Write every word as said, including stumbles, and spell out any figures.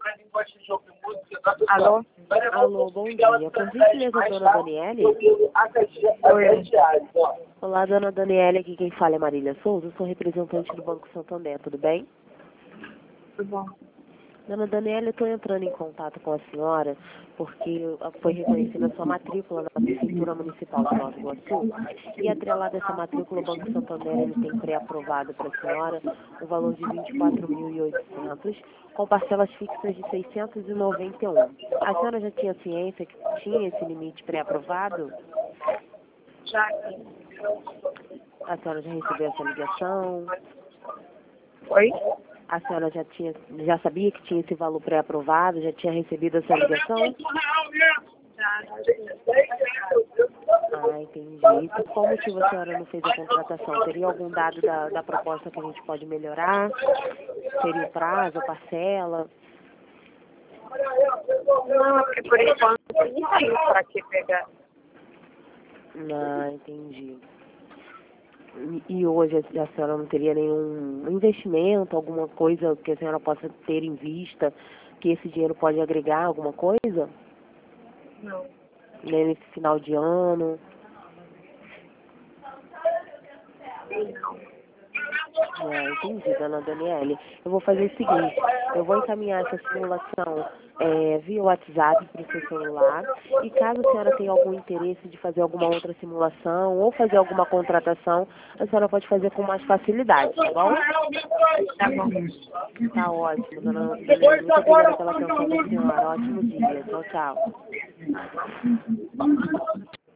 Alô? Alô, bom dia. Por gentileza, dona Daniele? Oi. Olá, dona Daniele, aqui quem fala é Marília Souza, eu sou representante do Banco Santander, tudo bem? Tudo bom? Dona Daniele, eu estou entrando em contato com a senhora porque foi reconhecida a sua matrícula na Prefeitura Municipal de Nova Iguaçu e atrelado a essa matrícula, o Banco Santander ele tem pré-aprovado para a senhora o valor de vinte e quatro mil e oitocentos com parcelas fixas de seiscentos e noventa e um. A senhora já tinha ciência que tinha esse limite pré-aprovado? Já. A senhora já recebeu essa ligação? Oi? A senhora já tinha, já sabia que tinha esse valor pré-aprovado? Já tinha recebido essa ligação? Já. Ah, entendi. E por qual motivo a senhora não fez a contratação? Teria algum dado da, da proposta que a gente pode melhorar? Seria o prazo, a parcela? Não, é porque por enquanto não saiu para aqui pegar. Ah, entendi. E e hoje a senhora não teria nenhum investimento, alguma coisa que a senhora possa ter em vista, que esse dinheiro pode agregar alguma coisa? Não. Nem nesse final de ano? Não. Ah, entendi, dona Daniele. Eu vou fazer o seguinte, eu vou encaminhar essa simulação é, via WhatsApp para o seu celular e caso a senhora tenha algum interesse de fazer alguma outra simulação ou fazer alguma contratação, a senhora pode fazer com mais facilidade, tá bom? Tá bom. Tá ótimo, dona Daniele. Muito obrigada pela atenção da senhora. Ótimo dia. Tchau, tchau.